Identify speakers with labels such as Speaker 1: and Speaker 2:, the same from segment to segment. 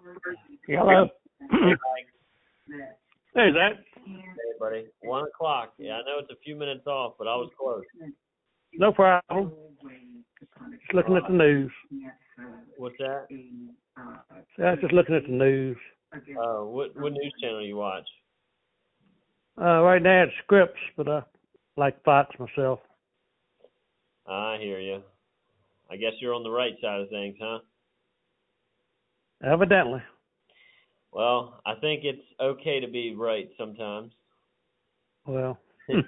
Speaker 1: Hello.
Speaker 2: Hey, Mike.
Speaker 1: Hey, Zach.
Speaker 2: Hey, buddy. 1 o'clock. Yeah, I know it's a few minutes off, but I was close.
Speaker 1: No problem. Just looking at the news.
Speaker 2: What's that?
Speaker 1: See, I was just looking at the news.
Speaker 2: What news channel you watch?
Speaker 1: Right now it's Scripps, but I like Fox myself.
Speaker 2: I hear you. I guess you're on the right side of things, huh?
Speaker 1: Evidently.
Speaker 2: Well, I think it's okay to be right sometimes.
Speaker 1: Well,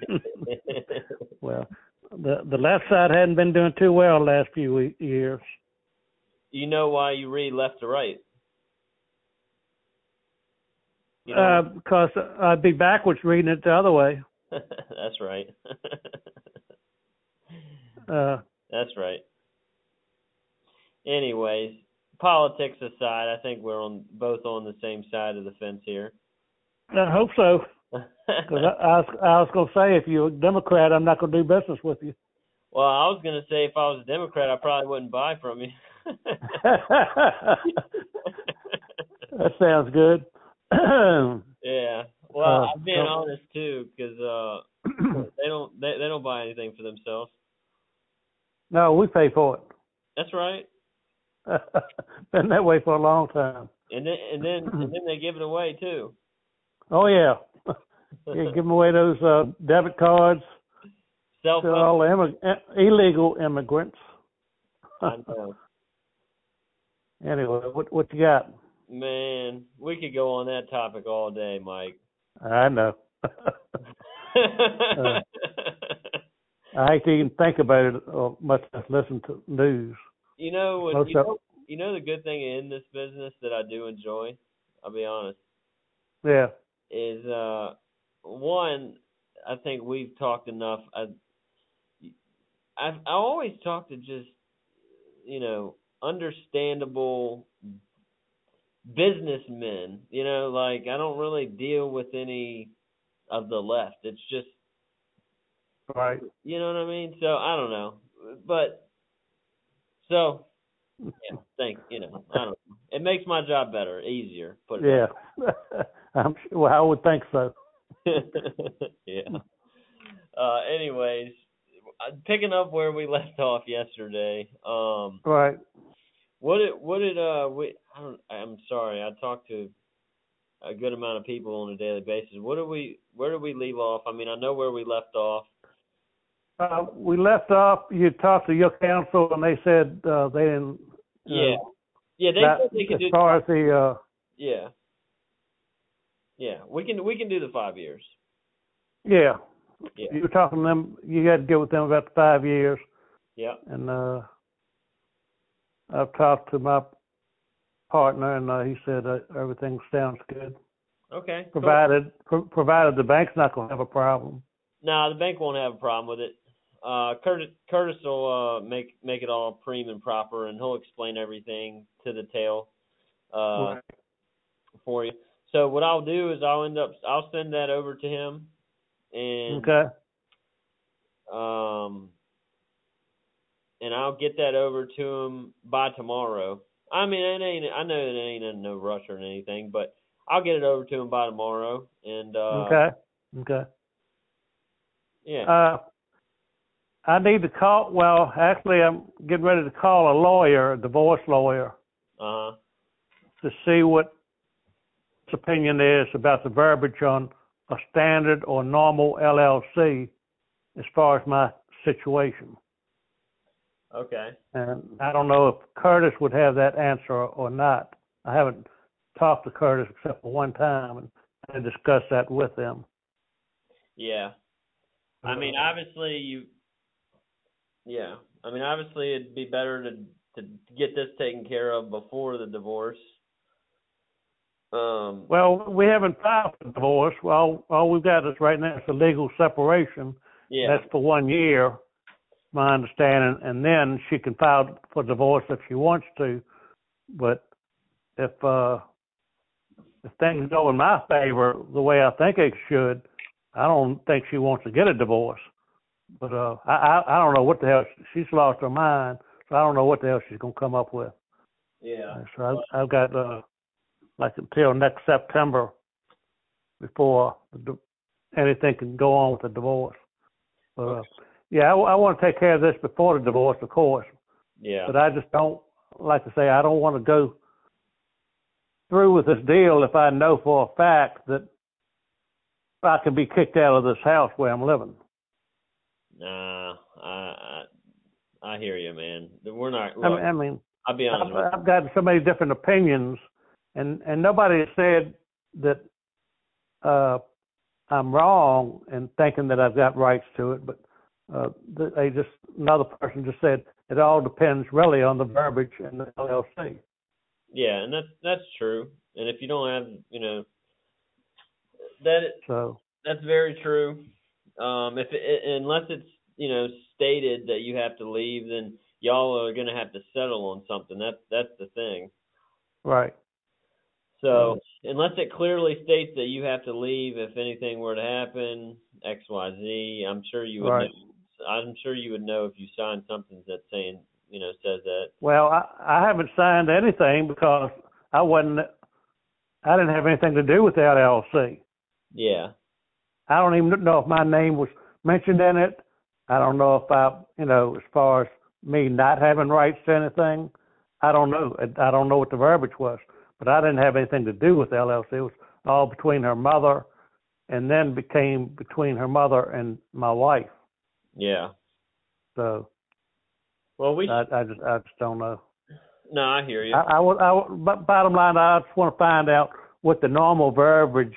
Speaker 1: well, the left side hadn't been doing too well the last few years.
Speaker 2: You know why you read left to right? You know?
Speaker 1: Because I'd be backwards reading it the other way.
Speaker 2: That's right. That's right. Anyways, politics aside, I think we're both on the same side of the fence here.
Speaker 1: I hope so. Because I was going to say, if you're a Democrat, I'm not going to do business with you.
Speaker 2: Well, I was going to say if I was a Democrat, I probably wouldn't buy from you.
Speaker 1: That sounds good.
Speaker 2: Yeah. Well, I'm being honest too, because they don't buy anything for themselves.
Speaker 1: No, we pay for it.
Speaker 2: That's right.
Speaker 1: Been that way for a long time.
Speaker 2: And then they give it away too.
Speaker 1: Oh yeah. Yeah, give them away those debit cards to all the illegal immigrants.
Speaker 2: I know.
Speaker 1: Anyway, what you got?
Speaker 2: Man, we could go on that topic all day, Mike.
Speaker 1: I know. I hate to even think about it or much less listen to news.
Speaker 2: You know the good thing in this business that I do enjoy, I'll be honest.
Speaker 1: Yeah.
Speaker 2: Is one, I think we've talked enough. I always talk to just, understandable businessmen. Like I don't really deal with any of the left. It's just
Speaker 1: right.
Speaker 2: You know what I mean? So I don't know, but so yeah, I don't know. It makes my job better, easier. Put it
Speaker 1: I'm sure. Well, I would think so.
Speaker 2: Yeah. Anyways, picking up where we left off yesterday.
Speaker 1: Right.
Speaker 2: I'm sorry. I talked to a good amount of people on a daily basis. Where did we leave off? I mean, I know where we left off.
Speaker 1: We left off. You talked to your counsel, and they said they didn't.
Speaker 2: Yeah. They said they could do.
Speaker 1: As far as the.
Speaker 2: Yeah. Yeah, we can do the 5 years.
Speaker 1: Yeah. You were talking to them. You had to get with them about the 5 years.
Speaker 2: Yeah.
Speaker 1: And I've talked to my partner, and he said everything sounds good.
Speaker 2: Okay.
Speaker 1: Provided the bank's not going to have a problem.
Speaker 2: No, the bank won't have a problem with it. Curtis will make it all prim and proper, and he'll explain everything to the tail for you. So what I'll do is I'll send that over to him, and and I'll get that over to him by tomorrow. I mean, I know it ain't in no rush or anything, but I'll get it over to him by tomorrow. And
Speaker 1: Okay.
Speaker 2: Yeah.
Speaker 1: I need to call. Well, actually, I'm getting ready to call a divorce lawyer, to see what his opinion is about the verbiage on a standard or normal LLC as far as my situation.
Speaker 2: Okay.
Speaker 1: And I don't know if Curtis would have that answer or not. I haven't talked to Curtis except for one time, and I discussed that with him.
Speaker 2: Yeah. I mean, obviously it'd be better to get this taken care of before the divorce.
Speaker 1: Well, we haven't filed for divorce. Well, all we've got is right now is a legal separation.
Speaker 2: Yeah.
Speaker 1: That's for 1 year, my understanding, and then she can file for divorce if she wants to. But if things go in my favor the way I think it should, I don't think she wants to get a divorce. But I don't know what the hell. She's lost her mind, so I don't know what the hell she's going to come up with.
Speaker 2: Yeah.
Speaker 1: So I've got like until next September before anything can go on with the divorce. But yeah, I want to take care of this before the divorce, of course.
Speaker 2: Yeah.
Speaker 1: But I just don't, like I say, I don't want to go through with this deal if I know for a fact that I can be kicked out of this house where I'm living.
Speaker 2: Nah, I hear you, man. We're not. Look,
Speaker 1: I mean,
Speaker 2: I'll be honest.
Speaker 1: I've got so many different opinions, and nobody has said that I'm wrong in thinking that I've got rights to it, but another person just said it all depends really on the verbiage in the LLC.
Speaker 2: Yeah, and that's true. And if you don't have, that's very true. Unless it's stated that you have to leave, then y'all are gonna have to settle on something. That's the thing.
Speaker 1: Right.
Speaker 2: So unless it clearly states that you have to leave if anything were to happen, X, Y, Z, I'm sure you would.
Speaker 1: Right.
Speaker 2: I'm sure you would know if you signed something that's saying, says that.
Speaker 1: Well, I haven't signed anything because I didn't have anything to do with the LLC.
Speaker 2: Yeah.
Speaker 1: I don't even know if my name was mentioned in it. I don't know if as far as me not having rights to anything, I don't know. I don't know what the verbiage was, but I didn't have anything to do with the LLC. It was all between her mother, and then became between her mother and my wife.
Speaker 2: Yeah.
Speaker 1: So.
Speaker 2: Well,
Speaker 1: I just don't know.
Speaker 2: No, I hear you.
Speaker 1: But bottom line, I just want to find out what's the normal verbiage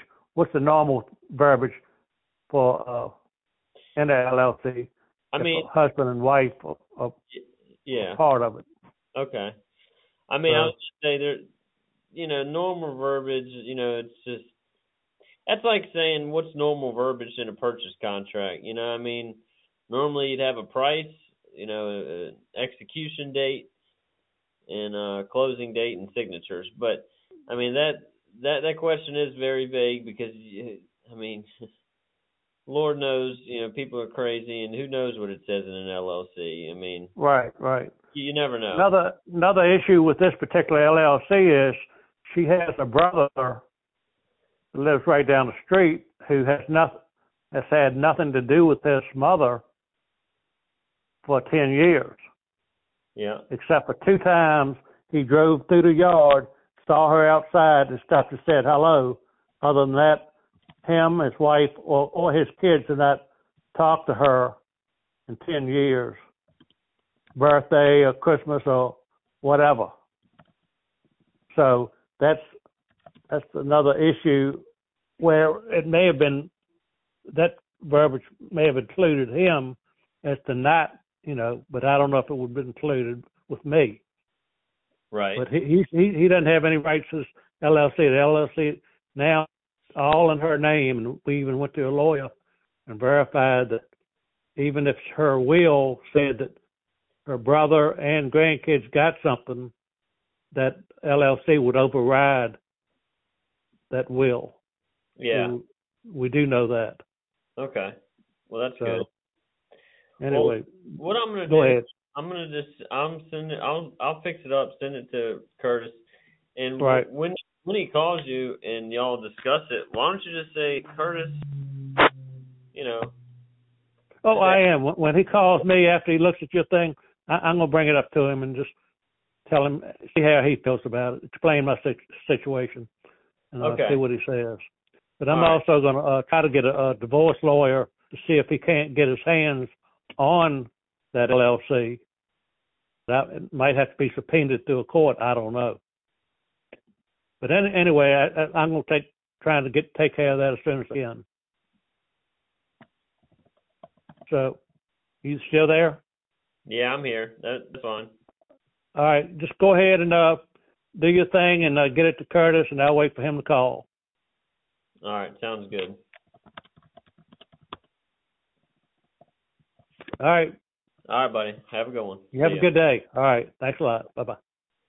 Speaker 1: for in the LLC.
Speaker 2: I mean,
Speaker 1: husband and wife are part of it.
Speaker 2: Okay. I mean, I would say there, normal verbiage. It's just that's like saying what's normal verbiage in a purchase contract. I mean, normally you'd have a price, an execution date, and a closing date and signatures. But I mean that question is very vague because I mean. Lord knows, people are crazy, and who knows what it says in an LLC. I mean,
Speaker 1: right.
Speaker 2: You never know.
Speaker 1: Another issue with this particular LLC is she has a brother who lives right down the street who has had nothing to do with his mother for 10 years.
Speaker 2: Yeah.
Speaker 1: Except for 2 times he drove through the yard, saw her outside, and stopped and said hello. Other than that, him, his wife, or his kids did not talk to her in 10 years, birthday or Christmas or whatever. So that's another issue where it may have been, that verbiage may have included him as to not, but I don't know if it would have been included with me.
Speaker 2: Right.
Speaker 1: But he doesn't have any rights to this LLC. The LLC now all in her name, and we even went to a lawyer and verified that even if her will said that her brother and grandkids got something, that LLC would override that will.
Speaker 2: Yeah.
Speaker 1: So we do know that.
Speaker 2: Okay. Well, that's good.
Speaker 1: Anyway,
Speaker 2: what I'm gonna
Speaker 1: go ahead.
Speaker 2: I'll fix it up, send it to Curtis, and
Speaker 1: right.
Speaker 2: When he calls you and y'all discuss it, why don't you just say, Curtis,
Speaker 1: Oh, I am. When he calls me after he looks at your thing, I'm going to bring it up to him and just tell him, see how he feels about it, explain my situation, and see what he says. But I'm also going to try to get a divorce lawyer to see if he can't get his hands on that LLC. That might have to be subpoenaed through a court. I don't know. But anyway, I'm going to take care of that as soon as I can. So, you still there?
Speaker 2: Yeah, I'm here. That's fine.
Speaker 1: All right, just go ahead and do your thing and get it to Curtis, and I'll wait for him to call.
Speaker 2: All right, sounds good.
Speaker 1: All right.
Speaker 2: All right, buddy. Have a good one.
Speaker 1: You have a good day. All right. Thanks a lot. Bye-bye.